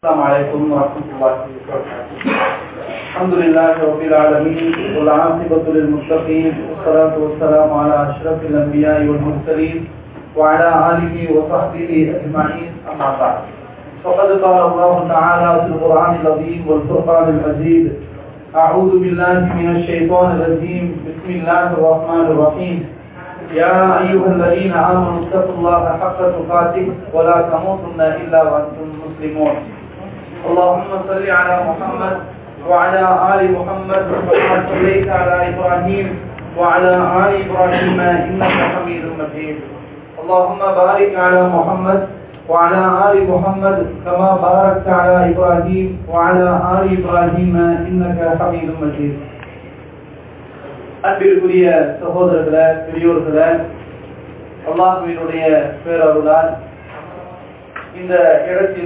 السلام عليكم ورحمة الله وبركاته. الحمد لله رب العالمين والعاقبة للمتقين والصلاة والسلام على أشرف الأنبياء والمرسلين وعلى آله وصحبه أجمعين أما بعد. فقد قال الله تعالى في القرآن العظيم والفرقان المجيد: أعوذ بالله من الشيطان الرجيم. بسم الله الرحمن الرحيم. يا أيها الذين آمنوا اتقوا الله حق تقاته ولا تموتن إلا وأنتم مسلمون. اللهم صل على محمد وعلى آل محمد كما صليت على إبراهيم وعلى آل إبراهيم إنك حميد مجيد. اللهم بارك على محمد وعلى آل محمد كما باركت على إبراهيم وعلى آل إبراهيم إنك حميد مجيد. அன்பிற்குரிய சகோதரர்களே, பெரியோர்களே, அல்லாஹ்வினுடைய பேரருளால் இந்த இடத்தில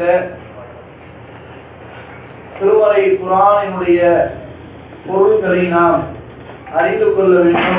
திருமறை குர்ஆனினுடைய பொருள்களை நாம் அறிந்து கொள்ள வேண்டும்,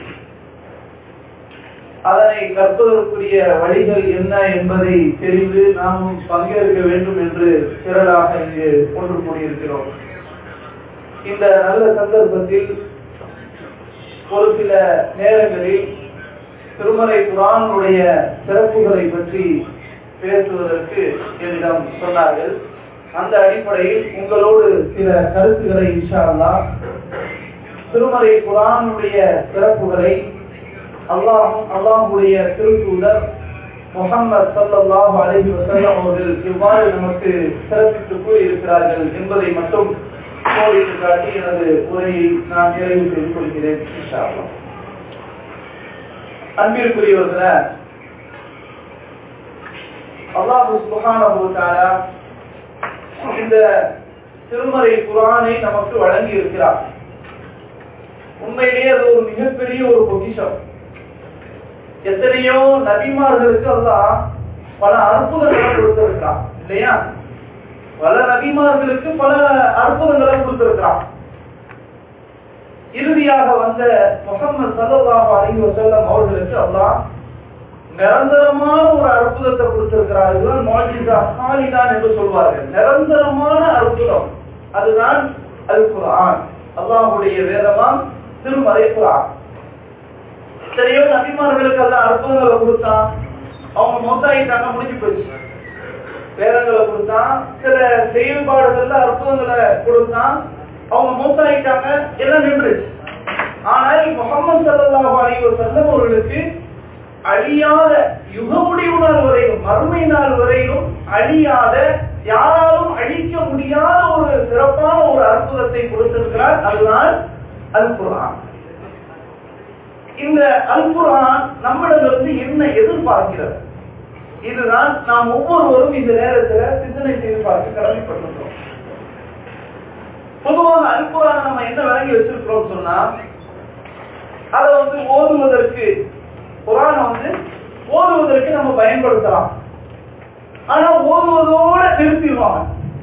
அதனை கற்பதற்குரிய வழிகள் என்ன என்பதை தெரிந்து நாம் பங்கேற்க வேண்டும் என்று திரளாக இங்கு ஒன்று கூடியிருக்கிறோம். இந்த நல்ல சந்தர்ப்பத்தில் ஒரு சில நேரங்களில் திருமறை குர்ஆனுடைய சிறப்புகளை பற்றி பேசுவதற்கு என்னிடம் சொன்னார்கள். அந்த அடிப்படையில் உங்களோடு சில கருத்துக்களை இன்ஷா அல்லாஹ் திருமறை குர்ஆனுடைய சிறப்புகளை அல்லாஹ்வுடைய திருத்தூதர் முஹம்மது ஸல்லல்லாஹு அலைஹி வஸல்லம் அவர்கள் எவ்வாறு நமக்கு சிறப்பித்து கூறியிருக்கிறார்கள் என்பதை மட்டும் கோடிட்டு காட்டி எனது உரையை நான் நிறைவு செய்து கொள்கிறேன் இன்ஷா அல்லாஹ். அன்பிற்குரியவர்களே, அல்லாஹ் சுப்ஹானஹு வ தஆலா இந்த திருமறை குர்ஆனை நமக்கு வழங்கி இருக்கிறார். உண்மையிலேயே அது ஒரு மிகப்பெரிய ஒரு பொக்கிஷம். எத்தனையோ நபிமார்களுக்கு அல்லாஹ் பல அற்புதங்களை கொடுத்திருக்கிறான் இல்லையா? பல நபிமார்களுக்கு பல அற்புதங்களை கொடுத்திருக்கிறான். இறுதியாக வந்த முஹம்மது ஸல்லல்லாஹு அலைஹி வஸல்லம் அவர்களுக்கு அல்லாஹ் நிரந்தரமான ஒரு அற்புதத்தை கொடுத்திருக்கிறார்கள். முஅஜிஸா ஹாலிதான் என்று சொல்வார்கள். நிரந்தரமான அற்புதம், அதுதான் அல் குர்ஆன், அல்லாஹ்வுடைய வேதமாம் திருமறை குர்ஆன். எத்தனையோ நபிமார்களுக்கு அல்லாஹ் அற்புதங்களை கொடுத்தான், அவங்க மௌத்தாயிட்டாங்க, முடிஞ்சு போச்சு. வேதங்களை கொடுத்தான், சில செயல்பாடுகள்ல அற்புதங்களை கொடுத்தான், அவங்க மௌத்தாயிட்டாங்க, எல்லாம் நின்றுச்சு. ஆனால் முஹம்மது ஸல்லல்லாஹு அலைஹி வஸல்லம் அவர்களுக்கு அழியாத யுக முடிவு நாள் வரையிலும், மறுமை நாள் வரையிலும் அழியாத, யாராலும் அழிக்க முடியாத ஒரு சிறப்பான ஒரு அற்புதத்தை கொடுத்திருக்கிறார். அதுதான் அல் குர்ஆன். இந்த அல் குர்ஆன் நம்மிடமிருந்து என்ன எதிர்பார்க்கிறது? இதுதான் நாம் ஒவ்வொருவரும் இந்த நேரத்தில் சிந்தனை செய்து பார்க்க கடமைப்பட்டிருக்கிறோம். பொதுவாக அல் குர்ஆனை நம்ம என்ன விளங்கி வச்சிருக்கிறோம் சொன்னா, அதை ஓதுவதற்கு, குர்ஆனை ஓதுவதற்கு நம்ம பயன்படுத்தலாம். ஆனா ஓதுவதோட நிறுத்திடுவாங்க.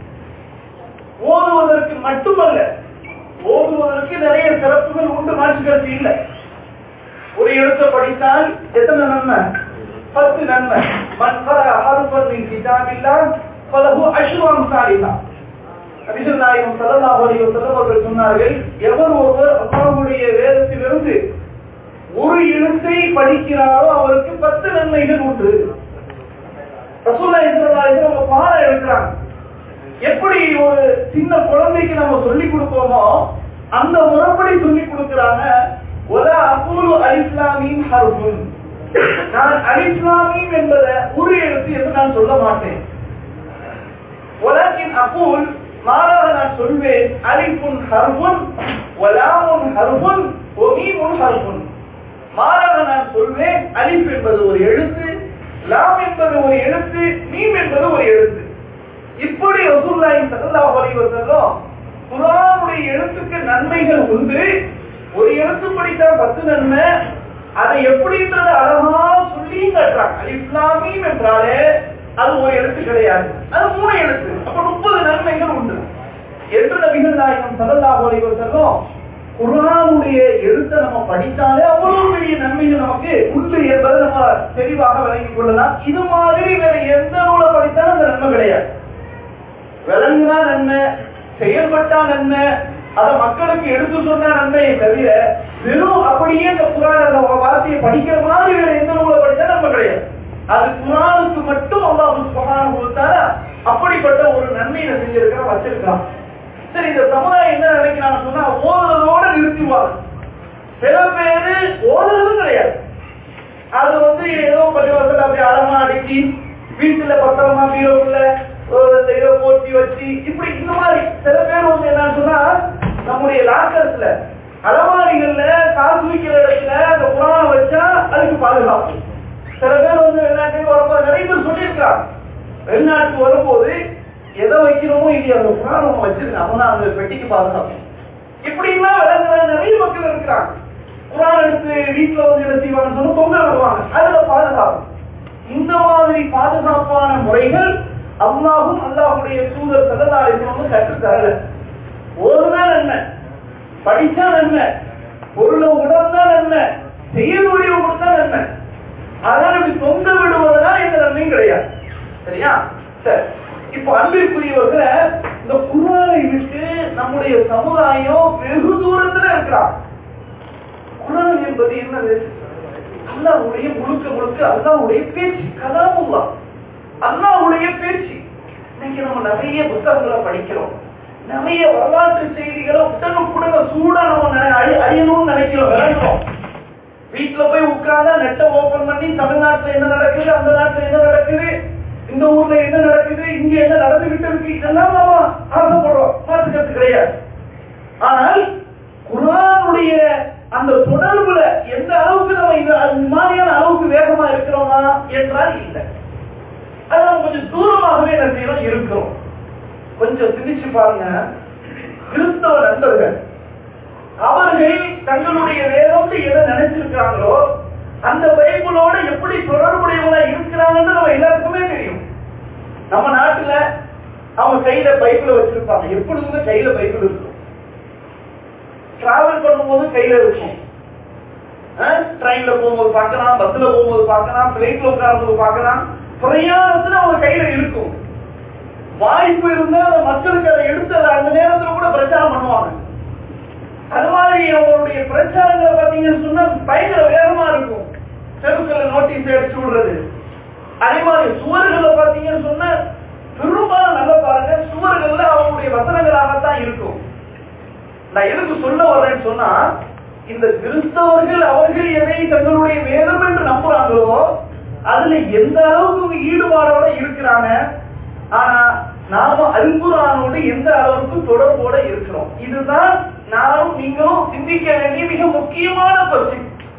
ஓதுவதற்கு மட்டுமல்ல, ஓதுவதற்கு நிறைய சிறப்புகள் உண்டு, மாற்று கருத்து இல்லை. ஒரு எழுத்தை படித்தால் எத்தனை நன்மை? 10 நன்மை. மன் கரஅ ஹர்ஃபன் மின் கிதாபில்லாஹ் ஃபலஹு அஷ்ரு அம்சாலிஹா. நபிகள் நாயகம் ஸல்லல்லாஹு அலைஹி வஸல்லம் அவர்கள் சொன்னார்கள், எவர் ஒருவர் அல்லாஹ்வுடைய வேதத்திலிருந்து ஒரு எழுத்தை படிக்கிறாரோ அவருக்கு 10 நன்மைகள் உண்டு. ரசூலுல்லாஹி ஸல்லல்லாஹு அலைஹி வஸல்லம் பாடம் எடுக்கிறாங்க. எப்படி ஒரு சின்ன குழந்தைக்கு நம்ம சொல்லி கொடுப்போமோ அந்த முறைப்படி சொல்லி கொடுக்கிறாங்க. வலா அகூலு அலிஃப் லாம் மீம் ஹர்ஃபுன், நான் அலிஃப் லாம் மீம் என்பத ஒரு எழுத்து என்று நான் சொல்ல மாட்டேன். வலக்கின் அகூல், மாறாக நான் சொல்வேன், அலிஃபுன் ஹர்ஃபுன் வலாமுன் ஹர்ஃபுன் வ மீமுன் ஹர்ஃபுன். மாறாக நான் சொல்வேன், அலிஃப் என்பது ஒரு எழுத்து, லாம் என்பது ஒரு எழுத்து, மீம் என்பது ஒரு எழுத்து. இப்படி ரசூலுல்லாஹி ஸல்லல்லாஹு அலைஹி வஸல்லம் குர்ஆனுடைய எழுத்துக்கு நன்மைகள் உண்டு. ஒரு எழுத்து படித்தா 10 நன்மை. அதை எப்படின்றது அழகா சொல்லி காட்டுறாங்க. அலிஃப் லாம் மீம் என்றாலே அது ஒரு எழுத்து கிடையாது, அது 3 எழுத்து. அப்ப 30 நன்மைகள் உண்டு என்று நபிகள் நாயகம் ஸல்லல்லாஹு அலைஹி வஸல்லம் குர்ஆனுடைய எழுத்தை நம்ம படித்தாலே அவ்வளவு பெரிய நன்மைகள் நமக்கு உண்டு என்பதை நம்ம தெளிவாக விளங்கிக் கொள்ளலாம். இது மாதிரி வேற எந்த நூலை படித்தாலும் அந்த நன்மை கிடையாது. விளங்குனா நன்மை, செயல்பட்டா நன்மை, அதை மக்களுக்கு எடுத்து சொன்னா நன்மையை தவிர வெறும் அப்படியே இந்த குர்ஆன் வார்த்தையை படிக்கிற மாதிரி வேற எந்த நூலை படிச்சா நம்ம கிடையாது. அது குர்ஆனுக்கு மட்டும் அல்லாஹ் சுப்ஹானஹு வ தஆலா அப்படிப்பட்ட ஒரு நன்மையை செஞ்சிருக்கான், வச்சிருக்கான். சரி, இந்த சமுதாயம் என்ன நினைக்கிறாங்க சொன்னா ஓதுறதோட நிறுத்திவாங்க. சில பேரு ஓதுறதும் கிடையாது, அது ஏதோ கொஞ்சம் வருஷத்துல அப்படி அழகா அடுக்கி வீட்டுல பத்திரமா வீரவுல இதை போட்டி வச்சு இப்படி இந்த மாதிரி சில பேர் என்ன சொன்னா நம்முடைய லாக்கர்ஸ்ல அலமாரிகள்ல காசு வைக்கிற இடத்துல அந்த குர்ஆனை வச்சா அதுக்கு பாதுகாப்பு. சில பேர் வெளிநாட்டுக்கு வரும்போது நிறைய பேர் சொல்லியிருக்காங்க, வெளிநாட்டுக்கு வரும்போது எதை வைக்கிறோமோ இது அந்த குர்ஆனை வச்சிருக்க அவனா அந்த பெட்டிக்கு பாதுகாப்பு. இப்படின்னா விளங்குற நிறைய மக்கள் இருக்கிறாங்க. குர்ஆன் எடுத்து வீட்டுல என்ன செய்வாங்கன்னு சொன்னா தொங்க விடுவாங்க, அதுல பாதுகாப்பு. இந்த மாதிரி பாதுகாப்பான முறைகள் அல்லாஹ்வும் அல்லாஹ்வுடைய தூதர் ஸல்லல்லாஹு அலைஹி வஸல்லம் கற்றுத் தரல. ஓதுனா நன்மை, படிச்சா நன்மை, பொருளை உணர்ந்தா நன்மை, செயலுடைய கொடுத்தா நன்மை. அதனால இப்படி தொங்க விடுவதனால் எந்த நன்மையும் கிடையாது. சரியா? சரி, இப்ப அன்பிற்குரியவர்கள இந்த குர்ஆனை விட்டு நம்முடைய சமுதாயம் வெகு தூரத்துல இருக்கிறார். குர்ஆன் என்பது என்னது? அல்லாஹ்வுடைய முழுக்க முழுக்க அல்லாஹ்வுடைய பேச்சு, கலாமுல்லாஹ், அல்லாஹ்வுடைய பேச்சு. இன்னைக்கு நம்ம நிறைய புத்தகங்களை படிக்கிறோம், நிறைய வரலாற்று செய்திகளை உடனுக்குடன் சூடா நம்ம அறியணும்னு நினைக்கிறோம், விளங்குறோம். வீட்டுல போய் உட்கார்ந்தா நெட்டை ஓபன் பண்ணி தமிழ்நாட்டுல என்ன நடக்குது, அந்த நாட்டுல என்ன நடக்குது, இந்த ஊர்ல என்ன நடக்குது, இங்க என்ன நடந்துகிட்டு இருக்கு, இதெல்லாம் நாம ஆசைப்படுறோம், மாற்றுக்கிறது கிடையாது. ஆனால் குர்ஆனுடைய அந்த தொடர்புல எந்த அளவுக்கு நம்ம இந்த மாதிரியான அளவுக்கு வேகமா இருக்கிறோமா என்றால் இல்லை. அது நம்ம கொஞ்சம் தூரமாகவே என்ன செய்யறோம் இருக்கிறோம். கொஞ்சம் சிந்திச்சு பாருங்க, கிறிஸ்தவ நண்பர்கள் அவர்கள் தங்களுடைய வேதத்தை எதை நினைச்சிருக்காங்களோ அந்த பைபிளோட எப்படி தொடர்புடையவங்களா இருக்கிறாங்கன்னு நம்ம எல்லாருக்குமே தெரியும். நம்ம நாட்டுல அவங்க கையில பைபிளை வச்சிருப்பாங்க, எப்பொழுதுமே கையில பைபிள் இருக்கும். டிராவல் பண்ணும்போது கையில இருக்கும், ட்ரெயின்ல போகும்போது பார்க்கலாம், பஸ்ல போகும்போது பார்க்கலாம், பிளைட்ல உட்காரும்போது பார்க்கலாம், பிரயாணத்துல அவங்க கையில இருக்கும். வாய்ப்பு இருந்தா அந்த மக்களுக்கு அதை எடுத்து அந்த நேரத்துல கூட பிரச்சாரம் பண்ணுவாங்க. அது மாதிரி அவங்களுடைய பிரச்சாரங்களை பாத்தீங்கன்னு சொன்னா பயங்கர வேகமா இருக்கும். தெருக்களை நோட்டீஸ் அடிச்சு விடுறது. அதே மாதிரி சுவர்களை பாத்தீங்கன்னு சொன்னா பெரும்பாலும் நல்லா பாருங்க, சுவர்கள்ல அவங்களுடைய வசனங்களாகத்தான் இருக்கும். நான் எதுக்கு சொல்ல வர்றேன்னு சொன்னா, இந்த கிறிஸ்தவர்கள் அவர்கள் எதை தங்களுடைய வேதம் என்று நம்புறாங்களோ அதுல எந்த அளவுக்கு ஈடுபாடோட இருக்கிறாங்க, ஆனா நாம அல் குர்ஆனோடு எந்த அளவுக்கு தொடர்போட இருக்கிறோம். இதுதான் நானும் நீங்களும் சிந்திக்க வேண்டிய மிக முக்கியமான பகுதி.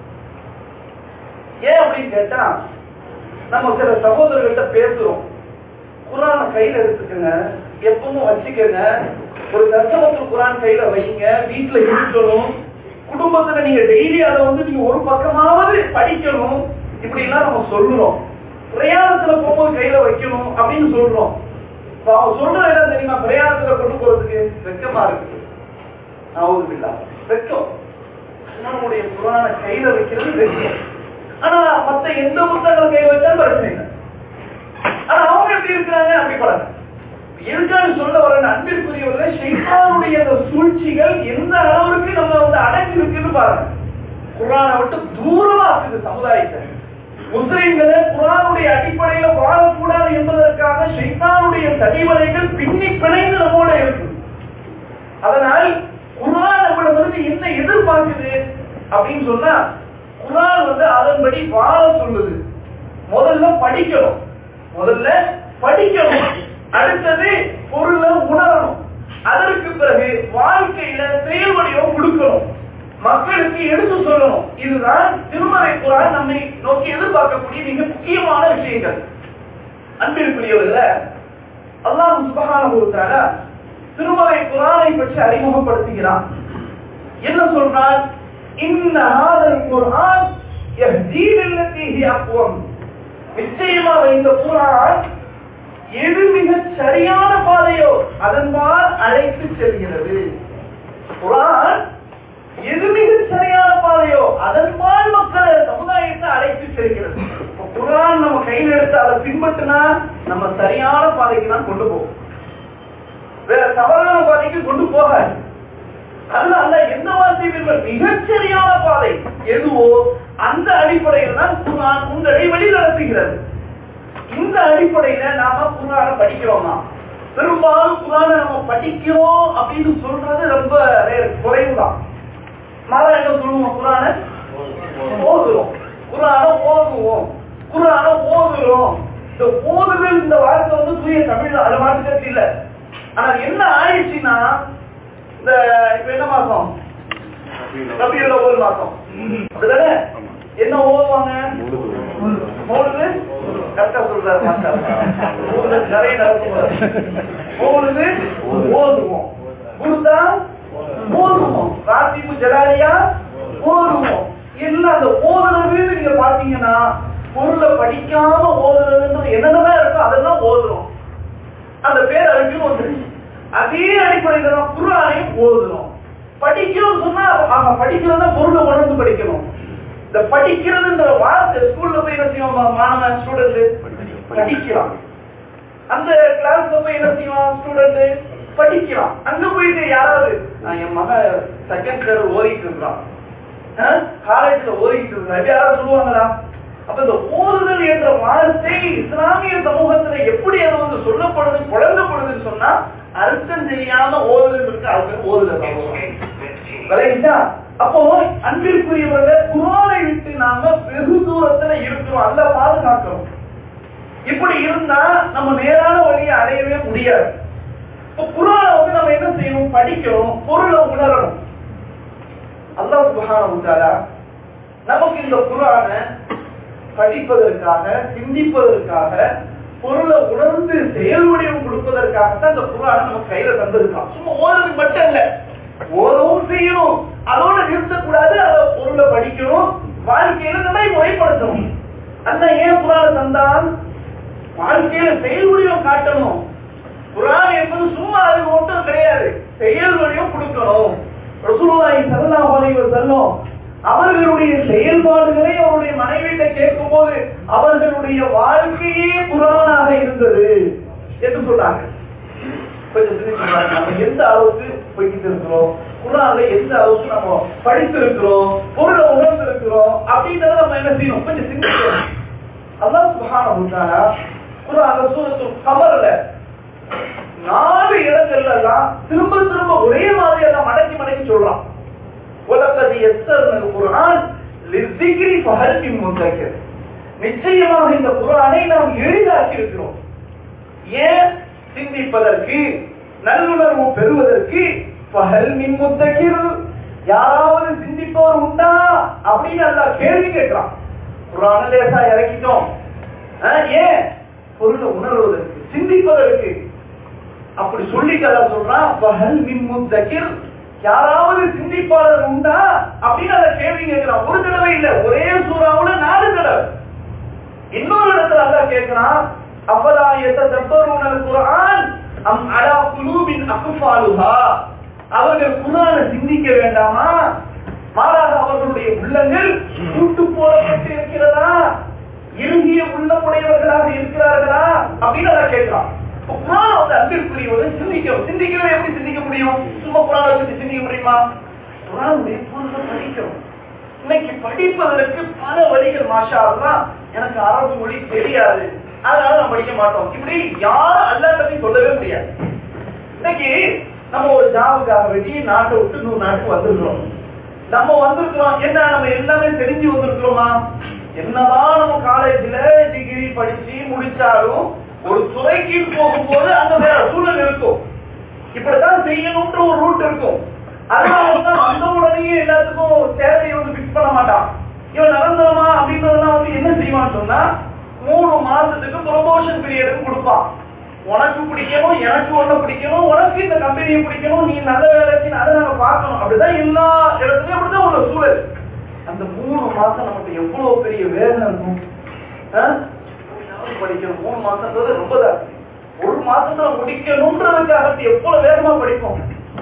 ஏன் அப்படின்னு கேட்டா, நம்ம சில சகோதரர்கள்ட்ட பேசுறோம், குர்ஆனை கையில எடுத்துக்கங்க, எப்பவும் வச்சுக்கங்க, ஒரு தர்ஜமத்துல் குர்ஆன் கையில வைங்க, வீட்டுல இருக்கணும், குடும்பத்துல நீங்க டெய்லி அதை நீங்க ஒரு பக்கமாவது படிக்கணும், இப்படி எல்லாம் நம்ம சொல்றோம். பிரயாணத்துல போகும்போது கையில வைக்கணும் அப்படின்னு சொல்றோம். அவங்க சொல்ற இடம் தெரியுமா? பிரயாணத்துல கொண்டு போறதுக்கு வெக்கமா இருக்கு, வெக்கம். நம்முடைய குர்ஆனை கையில வைக்கிறது வெக்கம். ஆனா மத்த எந்த புத்தகங்கள் கையில வச்சாலும் பிரச்சனை இல்லை. ஆனா அவங்க எப்படி இருக்கிறாங்க அப்படி பாருங்க. எதுக்காக சொல்ல வர அன்பிற்குரியவர்களே, ஷைத்தானுடைய அந்த சூழ்ச்சிகள் எந்த அளவுக்கு நம்ம அடங்கி இருக்குன்னு பாருங்க. குர்ஆனை விட்டு தூரமா இருக்குது சமுதாயத்தை. முஸ்லிம்களை குர்ஆனுடைய அடிப்படையில வாழக்கூடாது என்பதற்காக ஷைத்தானுடைய தடிவலைகள் பின்னி பிணைந்து நம்மோட இருக்கு. அதனால் குர்ஆன் நம்மிடமிருந்து என்ன எதிர்பார்க்குது அப்படின்னு சொன்னா, குர்ஆன் அதன்படி வாழ சொல்லுது. முதல்ல படிக்கணும், அடுத்தது பொருளை உணரணும், அதற்கு பிறகு வாழ்க்கையில செயல்வடிவம் கொடுக்கணும், மக்களுக்கு எடுத்து சொல்லணும். இதுதான் திருமறை குர்ஆன் நம்மை நோக்கி எதிர்பார்க்கக்கூடிய மிக முக்கியமான விஷயங்கள். அன்பிற்குரியவர்களே, அல்லாஹ் சுப்ஹானஹு வ தஆலா திருமறை குர்ஆனை பற்றி அறிமுகப்படுத்துகிறான். என்ன சொல்றான்? இன்ன ஹாதல் குர்ஆன் யஹ்தீ லில்லதி ஹிய அக்வம். நிச்சயமாக இந்த குர்ஆன் எது மிக சரியான பாதையோ அதன்பால் அழைத்து செல்கிறது. குர்ஆன் எது மிக சரியான பாதையோ அதன்பால் மக்களை சமுதாயத்தை அழைத்து செல்கிறது. குர்ஆன் நம்ம கையில் எடுத்து அதை பின்பற்றினா நம்ம சரியான பாதைக்கு தான் கொண்டு போவோம். வேற தவறான பாதைக்கு கொண்டு போகாது. அதனால எந்த வார்த்தை மிகச்சரியான பாதை எதுவோ அந்த அடிப்படையில் தான் குர்ஆன் உங்களை வழி நடத்துகிறது. இந்த அடிப்படையில நாம குர்ஆனை படிக்கிறோமா? பெரும்பாலும் குர்ஆனை நம்ம படிக்கிறோம் அப்படின்னு சொல்றது ரொம்ப குறைவுதான். மாதா என்ன சொல்லுவோம்? குர்ஆனை ஓதுறோம், குர்ஆனை ஓதுவோம், குர்ஆனை ஓதுறோம். இந்த ஓதுதல் இந்த வார்த்தை வந்து தூய தமிழ் அது மாட்டுக்கிறது இல்ல. ஆனா என்ன ஆயிடுச்சுன்னா இந்த இப்ப என்ன மாசம்? ரபியுல் அவ்வல் மாசம் அப்படிதானே? என்ன ஓதுவாங்க? மௌலிது கரெக்டா சொல்றாரு மாஸ்டர். நிறைய நடக்கும். மௌலிது ஓதுவோம், குர்தா ஓதுவோம், ராத்திபு ஜலாலியா ஓதுவோம். எல்லாம் அந்த ஓதுறது நீங்க பாத்தீங்கன்னா பொருளை படிக்காம ஓதுறதுன்றது என்னென்னதான் இருக்கும் அதெல்லாம் ஓதுறோம். அந்த பேர் அதுக்குன்னு வந்துருச்சு. அதே அடிப்படையில தான் குர்ஆனையும் ஓதுறோம். படிக்கணும்னு சொன்னா அவங்க படிக்கிறதா பொருளை உணர்ந்து படிக்கணும். இந்த படிக்கிறதுன்ற வார்த்தை ஸ்கூல்ல போய் என்ன செய்வோம்? மாணவன் ஸ்டூடெண்ட் படிக்கிறான். அந்த கிளாஸ்ல போய் என்ன செய்வான்? ஸ்டூடெண்ட் படிக்கிறான். அங்க போயிட்டு யாராவது என் மகன் செகண்ட் இயர் ஓதிட்டு இருக்கிறான், காலேஜ்ல ஓதிட்டு இருக்கிறான், யாராவது சொல்லுவாங்களா? அப்ப இந்த ஓதுதல் என்ற வார்த்தை இஸ்லாமிய சமூகத்துல எப்படி அது வந்து சொல்லப்படுது, புழங்கப்படுதுன்னு சொன்னா அர்த்தம் தெரியாம ஓதுதல் இருக்கு. அதுக்கு ஓதுதல் அப்போ அன்பிற்குரியவர்கள் குர்ஆனை விட்டு நாம வெகு தூரத்துல இருக்கிறோம். அல்ல பாதுகாக்கிறோம். இப்படி இருந்தா நம்ம நேரான வழியை அடையவே முடியாது. இப்ப குர்ஆனை வந்து நம்ம என்ன செய்யணும்? படிக்கணும், பொருளை உணரணும். அல்லாஹ் சுப்ஹானஹு வ தஆலா நமக்கு இந்த குர்ஆனை படிப்பதற்காக, சிந்திப்பதற்காக, பொருளை உணர்ந்து செயல் வடிவம் கொடுப்பதற்காகத்தான் இந்த குர்ஆனை நம்ம கையில தந்திருக்கான். சும்மா ஓதுறது மட்டும் இல்ல, ஓதவும் செய்யணும், அதோட நிறுத்தக்கூடாது. அதை பொருளை படிக்கணும், வாழ்க்கையில நடைமுறைப்படுத்தணும். அந்த ஏன் குர்ஆனை தந்தான்? வாழ்க்கையில செயல் வடிவம் காட்டணும். குர்ஆன் என்பது சும்மா அது மட்டும் கிடையாது, செயல் வடிவம் கொடுக்கணும். ரசூலுல்லாஹி ஸல்லல்லாஹு அலைஹி வஸல்லம் அவர்களுடைய செயல்பாடுகளை அவருடைய மனைவியிட்ட கேட்கும் போது அவர்களுடைய வாழ்க்கையே குர்ஆனாக இருந்தது என்று சொல்றாங்க. கொஞ்சம் சிந்திச்சு நம்ம எந்த அளவுக்கு போய்கிட்டு இருக்கிறோம், குர்ஆன்ல எந்த அளவுக்கு நம்ம படித்திருக்கிறோம், பொருளை உணர்ந்திருக்கிறோம் அப்படின்றத நம்ம என்ன செய்யணும்? கொஞ்சம் சிந்திக்கணும். அல்லாஹ் சுப்ஹானஹு வ தஆலா குர்ஆன்ல சூரத்துல் கமர்ல 4 இடங்கள்ல எல்லாம் திரும்ப திரும்ப ஒரே மாதிரி எல்லாம் மடக்கி மடக்கி சொல்றான். வலக்கத் யஸ்ஸர்னல் குர்ஆன் லிஸ்ஸிக்ரி ஃபஹல் மின் முதக்கர். நிச்சயமாக இந்த குர்ஆனை நாம் எளிதாக்கி இருக்கிறோம். ஏன்? சிந்திப்பதற்கு, நல்லுணர்வு பெறுவதற்கு. ஃபஹல் மின் முதக்கர், யாராவது சிந்திப்பவர் உண்டா அப்படின்னு அல்லாஹ் கேள்வி கேட்கிறான். குர்ஆனை லேசா இறக்கிட்டோம். ஏன்? பொருளை உணர்வதற்கு, சிந்திப்பதற்கு. அப்படி சொல்லிட்டு அல்லாஹ் சொல்றான் ஃபஹல் மின் முதக்கர், யாராவது சிந்திப்பாளர் உண்டா அப்படின்னு அந்த கேள்வி கேட்கிறான். ஒரு தடவை இல்ல, ஒரே சூறாவுல 4 தடவை. இன்னொரு இடத்துல அல்லாஹ் கேட்கிறான் அஃபலா யததப்பரூனல் குர்ஆன் அம் அலா குலூபின் அக்ஃபாலுஹா, அவர்கள் குர்ஆனை சிந்திக்க வேண்டாமா? மாறாக அவர்களுடைய உள்ளங்கள் கூட்டு போடப்பட்டு இருக்கிறதா, இறுகிய உள்ளமுடையவர்களாக இருக்கிறார்களா அப்படின்னு அல்லாஹ் கேட்கிறான். குர்ஆன் வந்து அன்பிற்குரியவரை சிந்திக்கணும். சிந்திக்கிறத எப்படி சிந்திக்க முடியும்? சும்மா குர்ஆனை வச்சு சிந்திக்க முடியுமா? குர்ஆனுடைய பொருளை படிக்கணும். இன்னைக்கு படிப்பதற்கு பல வழிகள். மாஷா அல்லாஹ், எனக்கு அரபு மொழி தெரியாது, அதனால நான் படிக்க மாட்டோம், இப்படி யாரும் அல்லாஹ் பத்தி சொல்லவே முடியாது. இன்னைக்கு நம்ம ஒரு ஜாபுக்காக வேண்டி நாட்டை விட்டு இன்னொரு நாட்டுக்கு வந்திருக்கிறோம். நம்ம வந்திருக்கிறோம் என்ன, நம்ம எல்லாமே தெரிஞ்சு வந்திருக்கிறோமா? என்னதான் நம்ம காலேஜ்ல டிகிரி படிச்சு முடிச்சாலும் ஒரு துறைக்கு போகும்போது அந்த வேற சூழல் இருக்கும். இப்படித்தான் செய்யணும்ன்ற ஒரு ரூட் இருக்கும். அதனாலதான் அந்த உடனே எல்லாத்துக்கும் சேலரியை வந்து பிக்ஸ் பண்ண மாட்டான். இவன் நிரந்தரமா அப்படின்றதெல்லாம் வந்து என்ன செய்வான்னு சொன்னா 3 மாசத்துக்கு ப்ரொமோஷன் பீரியட் கொடுப்பான். உனக்கு பிடிக்கணும், எனக்கு ஒண்ணு பிடிக்கணும், உனக்கு இந்த கம்பெனியை பிடிக்கணும், நீ நல்ல வேலைக்கு அதை நாங்க பார்க்கணும். அப்படிதான் எல்லா இடத்துலயும் அப்படிதான் உள்ள சூழல். அந்த 3 மாசம் நமக்கு எவ்வளவு பெரிய வேதனை இருக்கும். படிக்கணும் 3 மாசம்ன்றது ரொம்ப தான். 1 மாசத்துல முடிக்கணும்ன்றதுக்காக எவ்வளவு வேகமா படிப்போம்.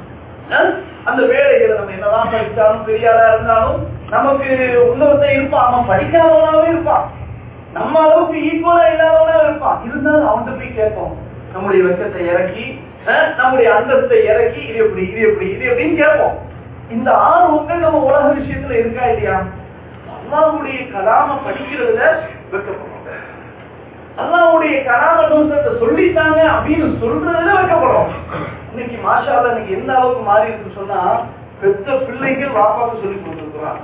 அந்த வேலைகளை நம்ம என்னதான் படிச்சாலும் பெரியாரா இருந்தாலும் நமக்கு இன்னொருத்தன் இருப்பான், அவன் படிக்காதவனாவே இருப்பான், நம்ம அளவுக்கு ஈக்குவலா இல்லாதவனா இருப்பான். இருந்தாலும் அவன்கிட்ட போய் கேட்போம், நம்முடைய வெக்கத்தை இறக்கி நம்முடைய அந்தஸ்தை இறக்கி இது எப்படி இது எப்படி இது எப்படின்னு கேட்போம். இந்த ஆர்வங்கள் நம்ம உலக விஷயத்துல இருக்கா இல்லையா? அல்லாஹ்வுடைய கலாம படிக்கிறதுல வெட்கப்படுறோம். அல்லாஹ்வுடைய கலாம நோக்கத்தை சொல்லிட்டாங்க அப்படின்னு சொல்றதுல வெட்கப்படுறோம். இன்னைக்கு மாஷா அல்லாஹ் இன்னைக்கு எந்த அளவுக்கு மாறி இருக்குன்னு சொன்னா, பெத்த பிள்ளைகள் வாப்பாக்கு சொல்லி கொடுத்துருக்குறாங்க.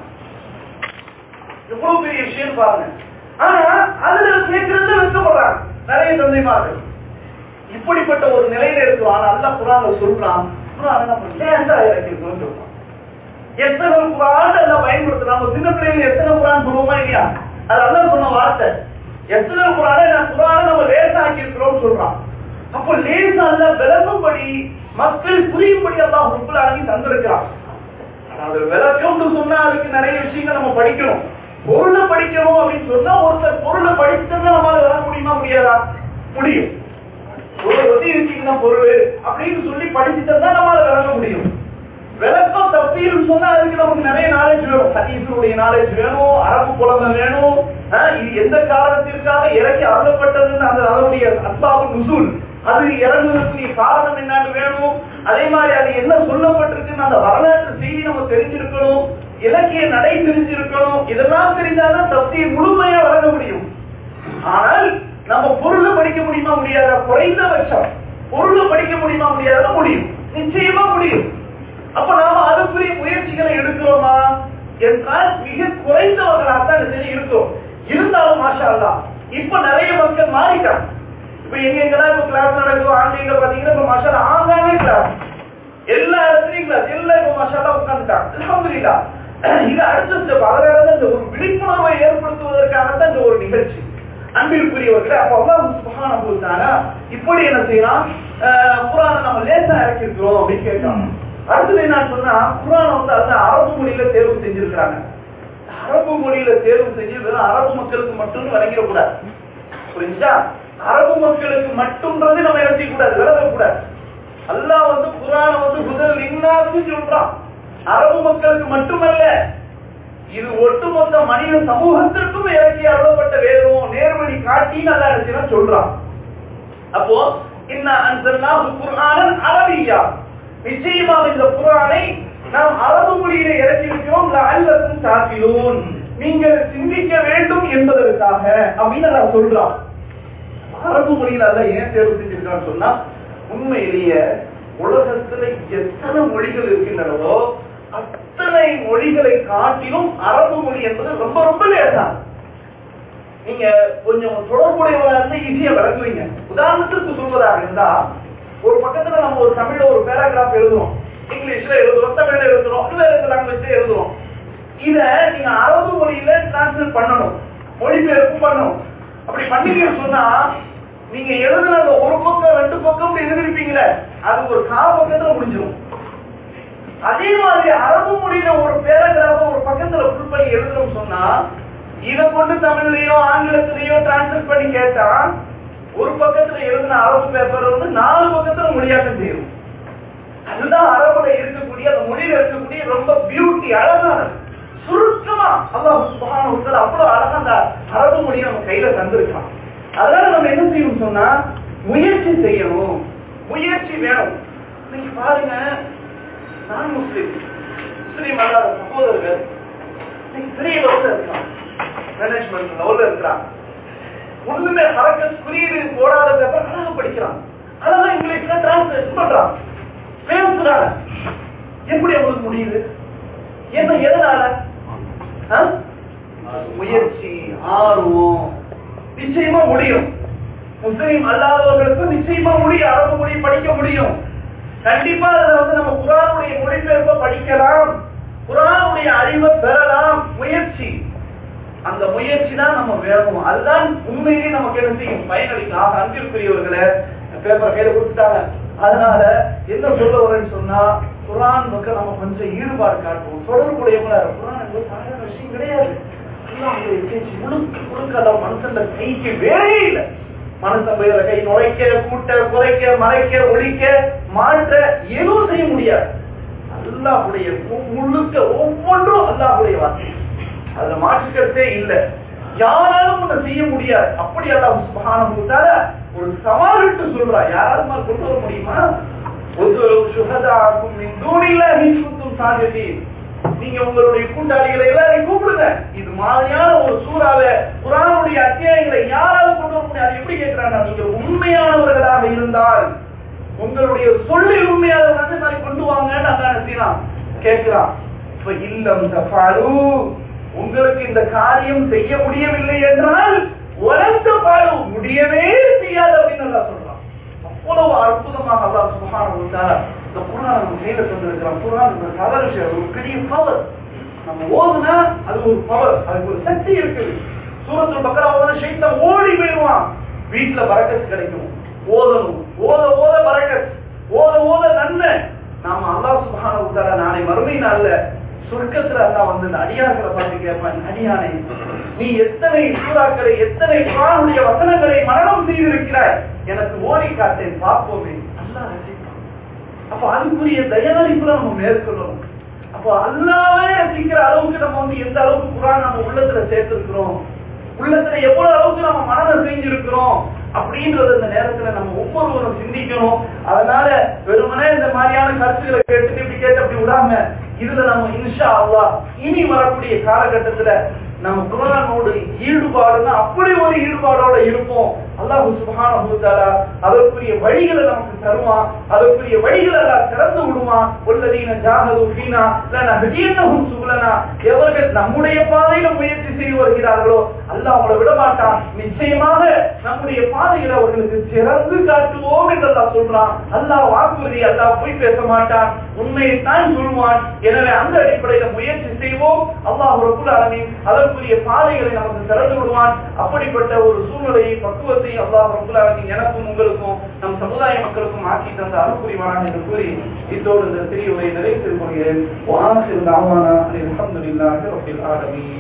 எவ்வளவு பெரிய விஷயம் பாருங்க. ஆனா அதுல கேட்கறதுல வெட்கப்படுறாங்க நிறைய தந்தைமார்கள். இப்படிப்பட்ட ஒரு நிலையில இருக்கிறோம். ஆனா அல்லாஹ் குர்ஆன்ல சொல்றான், குர்ஆன் நம்ம லேசா இறக்கிருக்கோம்னு சொல்றான். எத்தனை குர்ஆன் எல்லாம் பயன்படுத்துறாங்க. சின்ன பிள்ளைங்க எத்தனை குர்ஆன் சொல்லுவோமா இல்லையா? அது அல்லாஹ் சொன்ன வார்த்தை. எத்தனை குர்ஆனை நம்ம லேசா ஆக்கி இருக்கிறோம்னு சொல்றான். அப்போ லேசா அல்ல விளங்கும்படி மக்கள் புரியும்படி அல்லாஹ் ரப்பல் ஆலமீன் தந்திருக்கிறான். அது விளக்கம்னு சொன்னா அதுக்கு நிறைய விஷயங்கள் நம்ம படிக்கணும். பொருளை படிக்கணும் அப்படின்னு சொன்னா ஒருத்தர் பொருளை படிச்சதுல நம்மளால விளக்க முடியுமா முடியாதா? முடியும். பொருள் வந்து இருக்கீங்கன்னா பொருள் அப்படின்னு சொல்லி படிச்சுட்டா நம்மளால விளக்க முடியும். விளக்கம் தப்சீர் சொன்னா அதுக்கு நமக்கு நிறைய நாலேஜ் வேணும். ஹதீஸுடைய நாலேஜ் வேணும், அரபு புலமை வேணும். இது எந்த காரணத்திற்காக இறக்கி அருளப்பட்டதுன்னு அந்த அதனுடைய அஸ்பாபு நுசூல் அது இறங்குவதற்கு காரணம் என்னன்னு வேணும். அதே மாதிரி அது என்ன சொல்லப்பட்டிருக்குன்னு அந்த வரலாற்று செய்தி நம்ம தெரிஞ்சிருக்கணும். இலக்கிய நடை தெரிஞ்சிருக்கணும். இதெல்லாம் தெரிஞ்சாதான் தப்சீர் முழுமையா வழங்க முடியும். ஆனால் நம்ம பொருளை படிக்க முடியுமா முடியாத? குறைந்தபட்சம் பொருளை படிக்க முடியுமா முடியாத? முடியும், நிச்சயமா முடியும். அப்ப நாம அதுக்குரிய முயற்சிகளை எடுக்கிறோமா என்றால் மிக குறைந்தவர்களாகத்தான் இருக்கிறோம். இருந்தாலும் மாஷா அல்லாஹ் இப்ப நிறைய மக்கள் மாறிட்டாங்க. இப்ப எங்கெல்லாம் இப்ப கிளாஸ் நடக்குதோ ஆன்லைன்ல பாத்தீங்கன்னா இப்ப மாஷா அல்லாஹ் ஆன்லைனே கிளாஸ், எல்லா இடத்துலயும் கிளாஸ், எல்லாம் இப்ப மாஷா அல்லாஹ் உட்கார்ந்துட்டாங்க. அல்ஹம்துலில்லாஹ். இது அடுத்த ஸ்டெப். அதனால இந்த ஒரு விழிப்புணர்வை ஏற்படுத்துவதற்காகத்தான் இந்த ஒரு நிகழ்ச்சி. அன்பிற்குரியவர்களே, அப்ப அல்லாஹ் சுப்ஹானஹு வ தஆலா இப்படி என்ன செய்யறான்? குர்ஆனை நம்ம லேசா இறக்கி இருக்கிறோம் அப்படின்னு கேட்கறாங்க. அடுத்தது என்ன சொன்னா, குர்ஆனை வந்து அந்த அரபு மொழியில தேர்வு செஞ்சிருக்கிறாங்க. அரபு மொழியில தேர்வு செஞ்சு வெறும் அரபு மக்களுக்கு மட்டும் வழங்கிடக்கூடாது. புரிஞ்சா? அரபு மக்களுக்கு மட்டும்ன்றது நம்ம எழுதிக்க கூடாது, விளங்கக்கூடாது. அல்லாஹ் வந்து குர்ஆனை வந்து முதல் லின்னாஸ்னு சொல்றான். அரபு மக்களுக்கு மட்டுமல்ல, இது ஒட்டுமொத்த மனித சமூகத்திற்கும் இறக்கி அருளப்பட்ட வேதம், நேர்வழி காட்டி நல்லா எடுத்து சொல்றான். அப்போ இன்ன அன்ஸல்னாஹு குர்ஆனன் அரபிய்யா, நிச்சயமா இந்த குர்ஆனை நாம் அரபு மொழியில இறக்கி இருக்கிறோம். லஅல்லக்கும் தஅகிலூன், நீங்கள் சிந்திக்க வேண்டும் என்பதற்காக அப்படின்னு நான் சொல்றான். அரபு மொழியில அல்ல ஏன் தேர்வு செஞ்சிருக்கான்னு சொன்னா, உண்மையிலேயே உலகத்துல எத்தனை மொழிகள் இருக்கின்றனவோ அத்தனை மொழிகளை காட்டிலும் அரபு மொழி என்பது ரொம்ப ரொம்ப லேசா. நீங்க கொஞ்சம் தொடர்புடையவங்களா இருந்தா ஈஸியா விளங்குவீங்க. உதாரணத்துக்கு சொல்வதாக இருந்தா, ஒரு பக்கத்துல நம்ம ஒரு தமிழ்ல ஒரு பேராகிராஃப் எழுதுறோம், இங்கிலீஷ்ல எழுதுறோம், தமிழ்ல எழுதுறோம், வேற லாங்குவேஜ்ல எழுதுறோம். இத நீங்க அரபு மொழியில டிரான்ஸ்லேட் பண்ணணும், மொழிபெயர்ப்பு பண்ணணும். அப்படி பண்ணீங்கன்னு சொன்னா நீங்க எழுதுன ஒரு பக்கம் 2 பக்கம் எழுதிருப்பீங்களே, அது ஒரு 4 பக்கத்துல முடிஞ்சிடும். அதே மாதிரி அரபு மொழியில ஒரு பேராகிராஃப ஒரு பக்கத்துல ஃபுல் பண்ணி எழுதுறோம் சொன்னா, இத கொண்டு தமிழ்லயோ ஆங்கிலத்திலயோ டிரான்ஸ்லேட் பண்ணி கேட்டா ஒரு பக்கத்துல எழுதின அரபு பேப்பர் வந்து 4 பக்கத்துல மொழியாக்கம் செய்யும். அதுதான் அரபுல இருக்கக்கூடிய அந்த மொழியில இருக்கக்கூடிய ரொம்ப பியூட்டி, அழகானது. சுருக்கமா அல்லாஹ் சுப்ஹானஹு வ தஆலா அவ்வளவு அழகா அந்த அரபு மொழியை நம்ம கையில தந்திருக்கான். அதனால நம்ம என்ன செய்யணும் சொன்னா, முயற்சி செய்யணும், முயற்சி வேணும். நீங்க பாருங்க, நான் முஸ்லீம் அல்லாத சகோதரர்கள் பெரிய லெவல்ல இருக்கான், மேனேஜ்மெண்ட் லெவல்ல இருக்கிறான். ஒண்ணுமே ஹரக்கத் குறியீடு போடாத பேப்பர் அழகா படிக்கிறான், அழகா இங்கிலீஷ்ல டிரான்ஸ்லேஷன் பண்றான், பேசுறாங்க. எப்படி அவங்களுக்கு முடியுது? என்ன எதனால? முயற்சி, ஆர்வம். நிச்சயமா முடியும். முஸ்லிம் அல்லாதவர்களுக்கு நிச்சயமா முடியும், அரபு மொழி படிக்க முடியும். கண்டிப்பா அதுல வந்து நம்ம குர்ஆனுடைய மொழிபெயர்ப்பை படிக்கலாம், குர்ஆனுடைய அறிவை பெறலாம். முயற்சி, அந்த முயற்சி தான் நம்ம வேணும். அதுதான் உண்மையிலேயே நமக்கு என்ன செய்யும், பயனளிக்கும். அன்பிற்குரியவர்களை பேப்பர் கையில கொடுத்துட்டாங்க. அதனால என்ன சொல்ல வரேன்னு சொன்னா, குர்ஆன் பக்கம் நம்ம கொஞ்சம் ஈடுபாடு காட்டுவோம், தொடர்புடையவங்களா இருக்கும். குர்ஆன் என்பது சாதாரண விஷயம் கிடையாது. மனுஷன் கைக்கு வேலையே இல்லை. மனுஷன் கை நுழைக்க, கூட்ட, குறைக்க, மறைக்க, ஒழிக்க, மாற்ற எதுவும் செய்ய முடியாது. அல்லாஹ்வுடைய முழுக்க ஒவ்வொன்றும் அல்லாஹ்வுடைய வார்த்தை, அதுல மாற்றுக்கிறதே இல்லை. யாராலும் செய்ய முடியாது. அப்படி அல்லாஹ் சுப்ஹானஹு வ தஆலா ஒரு சவாலிட்டு சொல்றா. யாராவது மாதிரி கொண்டு வர முடியுமா? நீங்க உங்களுடைய கூட்டாளிகளை எல்லாரையும் கூப்பிடுங்க. இது மாதிரியான ஒரு சூறாவை குர்ஆனுடைய அத்தியாயங்களை யாராவது கொண்டு வர முடியாது. எப்படி கேட்கிறாங்க? நீங்க உண்மையானவர்களாக இருந்தால் உங்களுடைய சொல்லில் உண்மையானவர்கள் மாதிரி கொண்டு வாங்கன்னு அல்லாஹ் செய்யலாம் கேட்கிறான். இப்ப இல்லம் தஃபாலு, உங்களுக்கு இந்த காரியம் செய்ய முடியவில்லை என்றால் வலந்த பாடு முடியவே செய்யாது அப்படின்னு அல்லாஹ் சொல்றான். அவ்வளவு அற்புதமாக அல்லாஹ் சுப்ஹானஹு வ தஆலா இந்த குர்ஆனை நம்ம கையில தந்திருக்கிறான். குர்ஆன் ஒரு சாதாரண விஷயம், ஒரு பெரிய பவர். நம்ம ஓதுனா அது ஒரு பவர், அதுக்கு ஒரு சக்தி இருக்குது. சூரத்துல் பக்ரா ஓதுனா ஷைத்தான் ஓடி போயிடுவான். வீட்டுல பரக்கத் கிடைக்கும். ஓதணும், ஓத ஓத பரக்கத், ஓத ஓத நன்மை. நாம அல்லாஹ் சுப்ஹானஹு வ தஆலா நாளை மறுமை நாள்ல சொர்க்கத்துல அல்லாஹ் வந்து இந்த அடியார்களை பார்த்து கேட்பான், அடியானே நீ எத்தனை சூறாக்களை எத்தனை குர்ஆனுடைய வசனங்களை மரணம் செய்திருக்கிறாய், எனக்கு ஓடி காட்டேன் பார்ப்போமே. அல்லாஹ் ரசிப்பான். அப்ப அதுக்குரிய தயாரிப்புல நம்ம மேற்கொள்ளணும். அப்போ அல்லாஹ்வே ரசிக்கிற அளவுக்கு நம்ம வந்து எந்த அளவுக்கு குர்ஆன் நம்ம உள்ளத்துல சேர்த்திருக்கிறோம், உள்ளத்துல எவ்வளவு அளவுக்கு நம்ம மனதை செஞ்சிருக்கிறோம் அப்படின்றது இந்த நேரத்துல நம்ம ஒவ்வொருவரும் சிந்திக்கணும். அதனால வெறுமனே இந்த மாதிரியான கருத்துக்களை கேட்டு இப்படி கேட்டு அப்படி விடாம இதுல நம்ம இன்ஷா அல்லாஹ் இனி வரக்கூடிய காலகட்டத்துல நம்ம குர்ஆனோடு ஈடுபாடுன்னா அப்படி ஒரு ஈடுபாடோட இருப்போம். அல்லாஹ் சுப்ஹானஹு வ தஆலா அதற்குரிய வழிகளை நமக்கு தருவான், அதற்குரிய வழிகளை அல்லாஹ் திறந்து விடுவான். வல்லதீன ஜாஹது ஃபீனா லனஹ்தியன்னஹும் சுபலனா, எவர்கள் நம்முடைய பாதையில முயற்சி செய்து வருகிறார்களோ அல்லாஹ் அவங்களை விட மாட்டான். நிச்சயமாக நம்முடைய பாதைகளை அவர்களுக்கு திறந்து காட்டுவோம் என்று அல்லாஹ் சொல்றான். அல்லாஹ் வாக்குறுதி, அல்லாஹ் போய் பேச மாட்டான், உண்மையை தான் சொல்வான். எனவே அந்த அடிப்படையில முயற்சி செய்வோம். அல்லாஹ் ரப்பல் ஆலமீன் அதற்குரிய பாதைகளை நமக்கு திறந்து விடுவான். அப்படிப்பட்ட ஒரு சூழ்நிலையை பக்குவத்தை அல்லாஹ் ரப்பல் ஆலமீன் எனக்கும் உங்களுக்கும் நம் சமுதாய மக்களுக்கும் ஆக்கி தந்த அருள்புரிவானான் என்று கூறி இதோடு இந்த சிறிய உரை நிறைவு செய்து கொள்கிறேன். வாஹிரு தஅவானா அல்ஹம்துலில்லாஹி ரப்பில் ஆலமீன்.